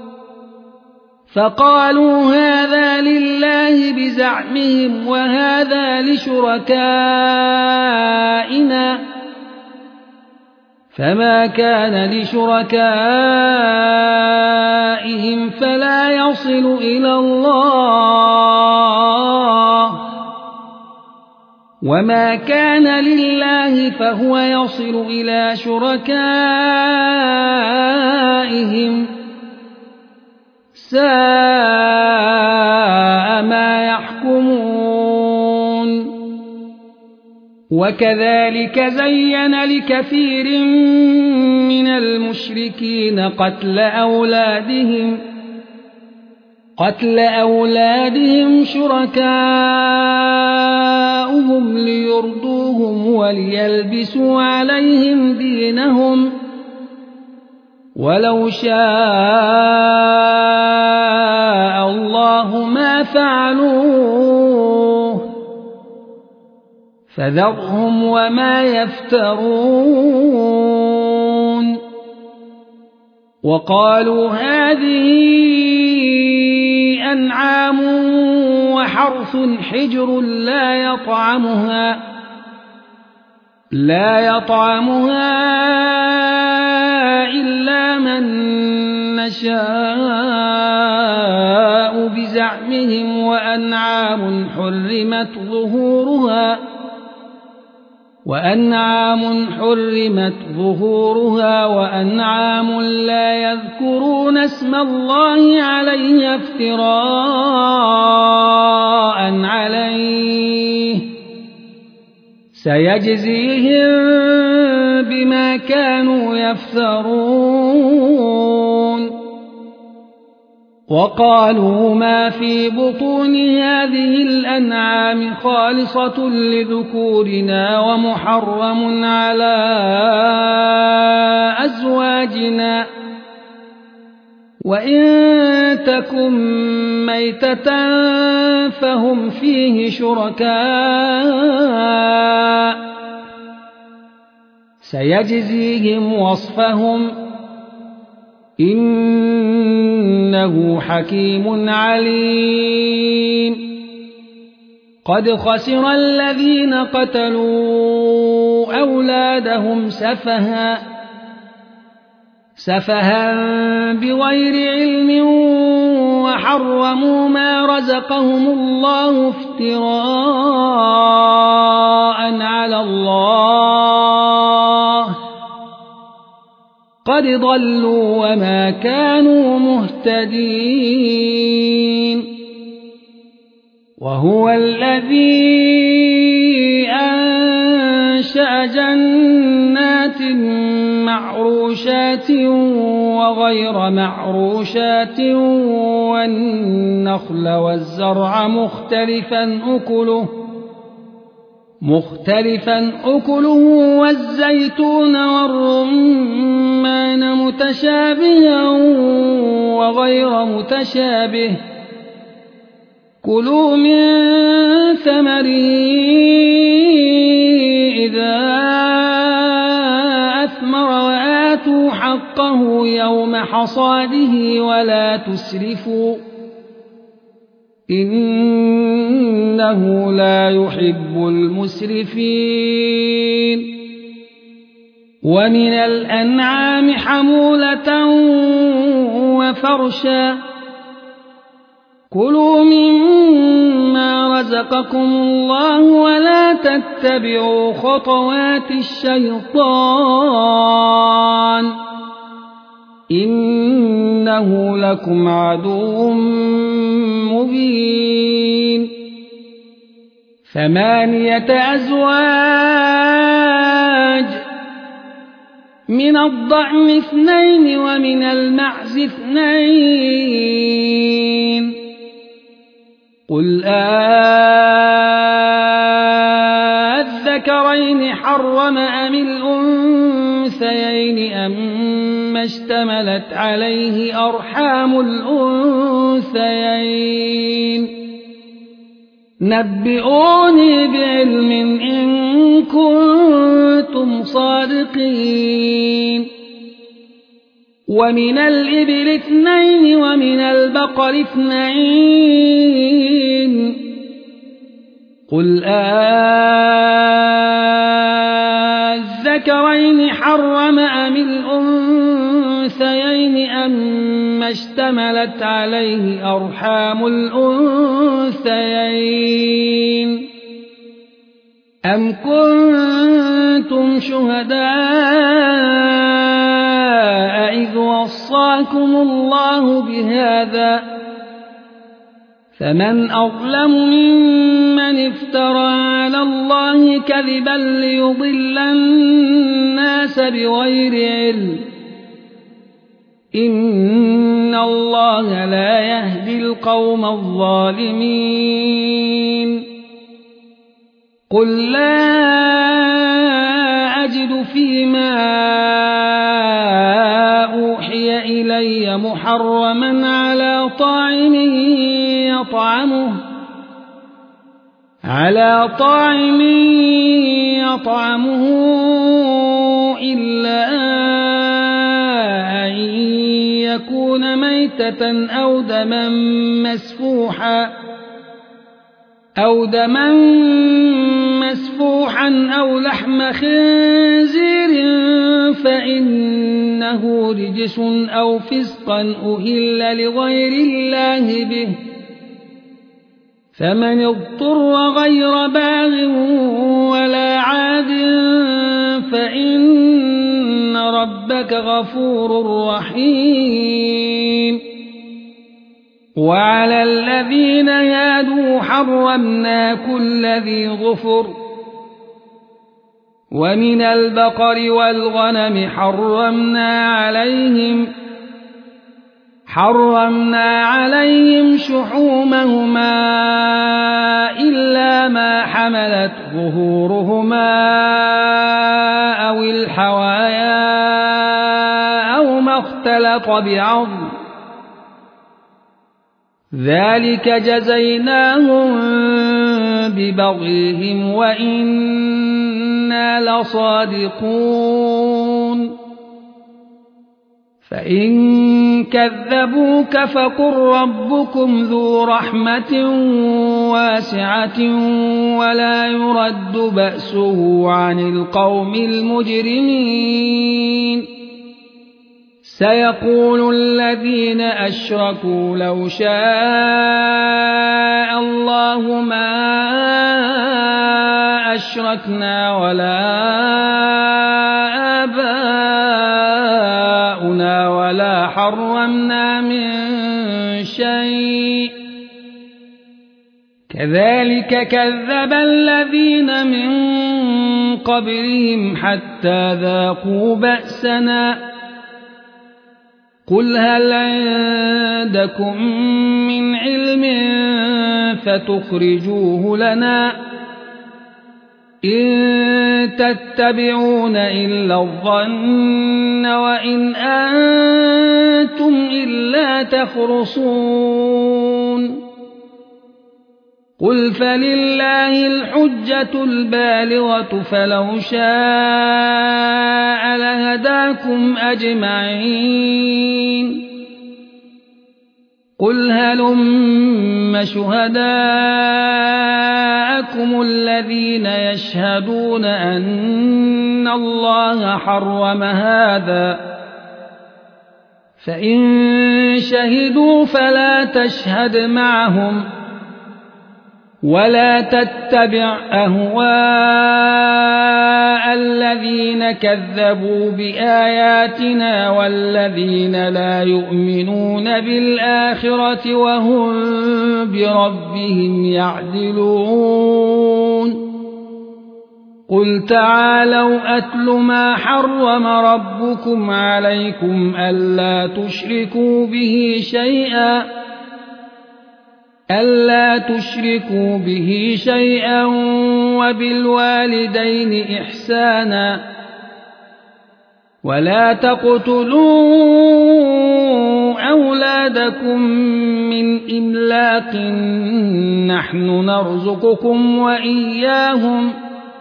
فقالوا هذا لله بزعمهم وهذا لشركائنا فما كان لشركائهم فلا يصل إلى الله وما كان لله فهو يصل إلى شركائهم ساء ما يحكمون وكذلك زين لكثير من المشركين قتل أولادهم قتل أولادهم شركاؤهم ليردوهم وليلبسوا عليهم دينهم ولو شاء الله ما فعلوه فذرهم وما يفترون وقالوا هذه أنعام وحرث حجر لا يطعمها لا يطعمها إلا من نشاء بزعمهم وأنعام حرمت ظهورها وأنعام حرمت ظهورها وأنعام لا يذكرون اسم الله عليه افتراء عليه سيجزيهم بما كانوا يفترون وقالوا ما في بطون هذه الأنعام خالصة لذكورنا ومحرم على أزواجنا وإن تكن ميتة فهم فيه شركاء سيجزيهم وصفهم إنه حكيم عليم قد خسر الذين قتلوا أولادهم سفها سفها بغير علم وحرموا ما رزقهم الله افتراء على الله قد ضلوا وما كانوا مهتدين وهو الذي أنشأ جنات معروشات وغير معروشات والنخل والزرع مختلفا أكله مختلفا أكله والزيتون والرمان متشابها وغير متشابه كلوا من ثمره إذا أثمر وآتوا حقه يوم حصاده ولا تسرفوا إنه لا يحب المسرفين ومن الأنعام حمولة وفرشا كلوا مما رزقكم الله ولا تتبعوا خطوات الشيطان إنه لكم عدو مبين ثمانية أزواج من الضأن اثنين ومن المعز اثنين قل أذكرين حرم أم الأنثيين أما اشتملت عليه أرحام الأنثيين نبئوني بعلم إن كنتم صادقين ومن الإبل اثنين ومن البقر اثنين قل أذكرين حرم أم الأنثيين أما اشتملت عليه أرحام الأنثيين أم كنتم شهداء إذ وصاكم الله بهذا فمن أظلم ممن افترى على الله كذبا ليضل الناس بغير علم إن الله لا يهدي القوم الظالمين قل لا أجد فيما أوحي إلي محرما على طاعم يطعمه على طاعم يطعمه إلا أن يكون ميتة أو دما مسفوحا أو دما مسفوحا أو لحم خنزير فإنه رجس أو فسقا أهل لغير الله به فمن اضطر غير باغ ولا عاد فإن ربك غفور رحيم وعلى الذين هادوا حرمنا كل ذي ظفر ومن البقر والغنم حرمنا عليهم حرمنا عليهم شحومهما إلا ما حملت ظهورهما أو الحوايا أو ما اختلط بعظم ذلك جزيناهم ببغيهم وإنا لصادقون فإن كذبوك فقل ربكم ذو رحمة واسعة ولا يرد بأسه عن القوم المجرمين سيقول الذين أشركوا لو شاء الله ما أشركنا ولا آباؤنا ولا حرمنا من شيء كذلك كذب الذين من قبلهم حتى ذاقوا بأسنا قل هل عندكم من علم فتخرجوه لنا إن تتبعون إلا الظن وإن أنتم إلا تخرصون قل فلله الحجة البالغة فلو شاء لهداكم أجمعين قل هلم شهداءكم الذين يشهدون أن الله حرم هذا فإن شهدوا فلا تشهد معهم ولا تتبع أهواء الذين كذبوا بآياتنا والذين لا يؤمنون بالآخرة وهم بربهم يعدلون قل تعالوا أتل ما حرم ربكم عليكم ألا تشركوا به شيئا ألا تشركوا به شيئا وبالوالدين إحسانا ولا تقتلوا أولادكم من إملاق نحن نرزقكم وإياهم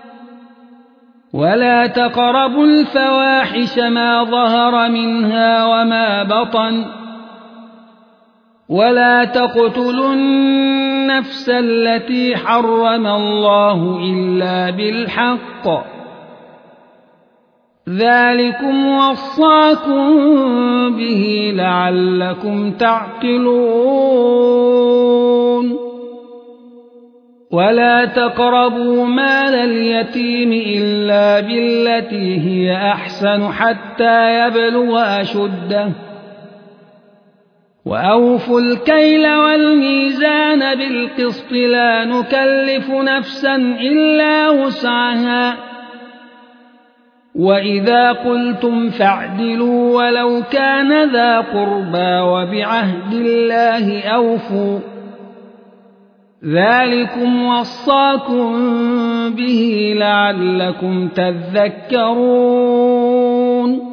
ولا تقربوا الفواحش ما ظهر منها وما بطن ولا تقتلوا النفس التي حرم الله إلا بالحق ذلكم وصاكم به لعلكم تعقلون ولا تقربوا مال اليتيم إلا بالتي هي أحسن حتى يبلغ أشده وأوفوا الكيل والميزان بالقسط لا نكلف نفسا إلا وسعها وإذا قلتم فاعدلوا ولو كان ذا قربى وبعهد الله أوفوا ذلكم وصاكم به لعلكم تذكرون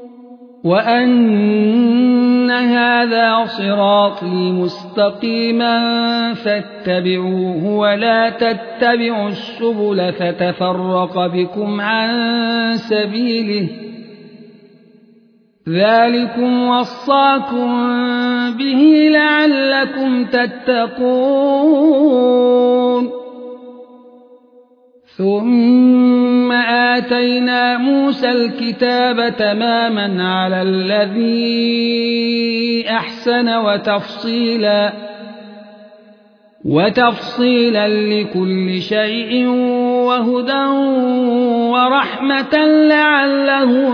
وأن هذا صراطي مستقيما فاتبعوه ولا تتبعوا السبل فتفرق بكم عن سبيله ذلكم وصاكم به لعلكم تتقون ثم آتينا موسى الكتاب تماما على الذي أحسن وتفصيلا وتفصيلا لكل شيء وهدى ورحمة لعلهم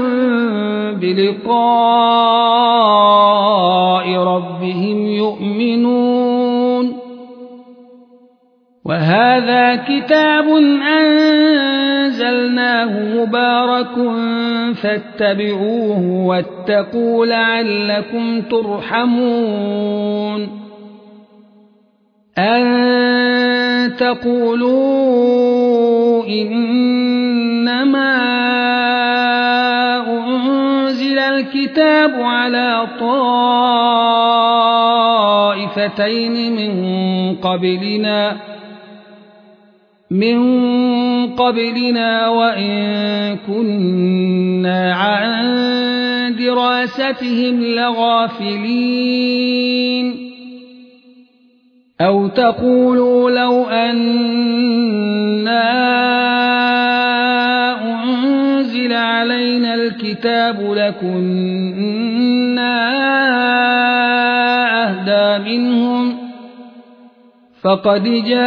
بلقاء ربهم يؤمنون وهذا كتاب أنزلناه مبارك فاتبعوه واتقوا لعلكم ترحمون أن تقولوا إنما أنزل الكتاب على طائفتين من قبلنا من قبلنا وإن كنا عن دراستهم لغافلين أو تقولوا لو أنا أنزل على علينا الكتاب لكنا أهدى منهم فقد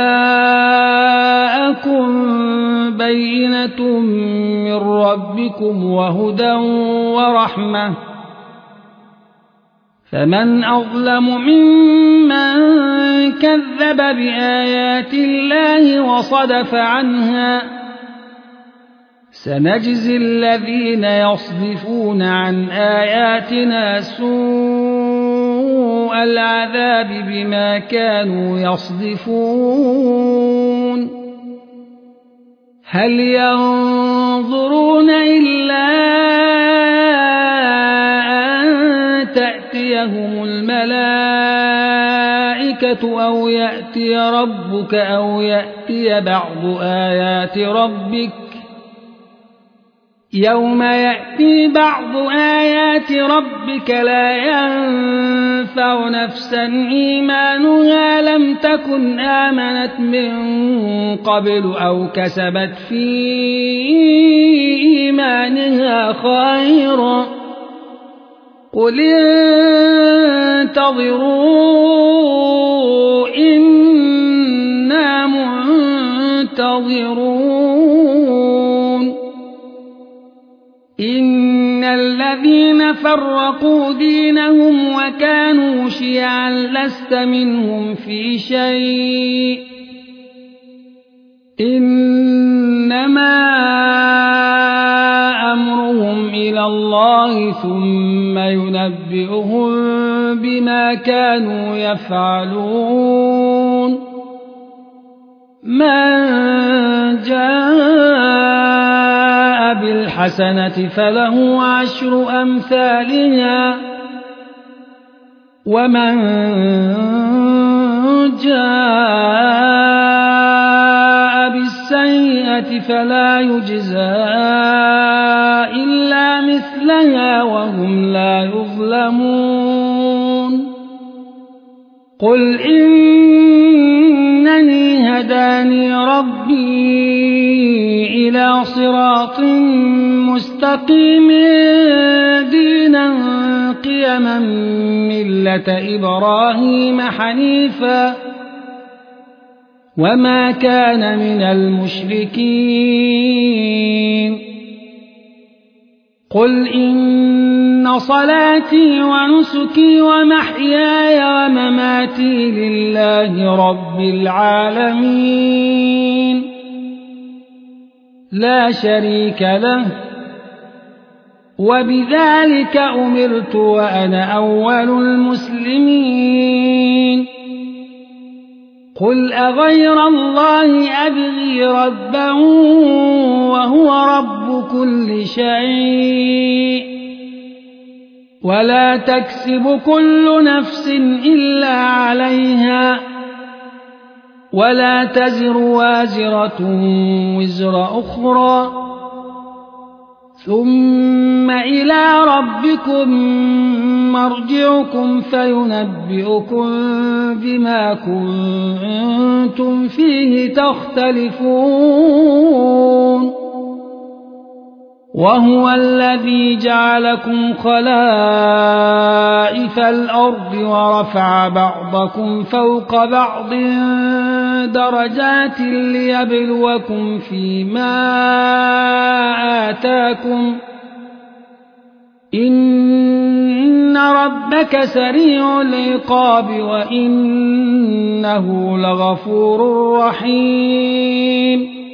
جاءكم بينة من ربكم وهدى ورحمة فمن أظلم ممن كذب بآيات الله وصدف عنها سنجزي الذين يصدفون عن آياتنا سوء العذاب بما كانوا يصدفون هل ينظرون إلا أن تأتيهم الملائكة أو يأتي ربك أو يأتي بعض آيات ربك يوم يأتي بعض آيات ربك لا ينفع نفسا إيمانها لم تكن آمنت من قبل أو كسبت في إيمانها خيرا قل انتظروا إنا منتظرون إن الذين فرقوا دينهم وكانوا شيعا لست منهم في شيء إنما أمرهم إلى الله ثم ينبئهم بما كانوا يفعلون من جاء بالحسنة فله عشر أمثالها ومن جاء بالسيئة فلا يجزى إلا مثلها وهم لا يظلمون قل إنني هداني ربي إلى صراط مستقيم دينا قيما ملة إبراهيم حنيفا وما كان من المشركين قل إن صلاتي ونسكي ومحياي ومماتي لله رب العالمين لا شريك له وبذلك أمرت وأنا أول المسلمين قل أغير الله أبغي ربا وهو رب كل شيء ولا تكسب كل نفس إلا عليها ولا تزر وازرة وزر أخرى ثم إلى ربكم مرجعكم فينبئكم بما كنتم فيه تختلفون وهو الذي جعلكم خلائف الأرض ورفع بعضكم فوق بعض درجات ليبلوكم فيما آتاكم إن ربك سريع العقاب وإنه لغفور رحيم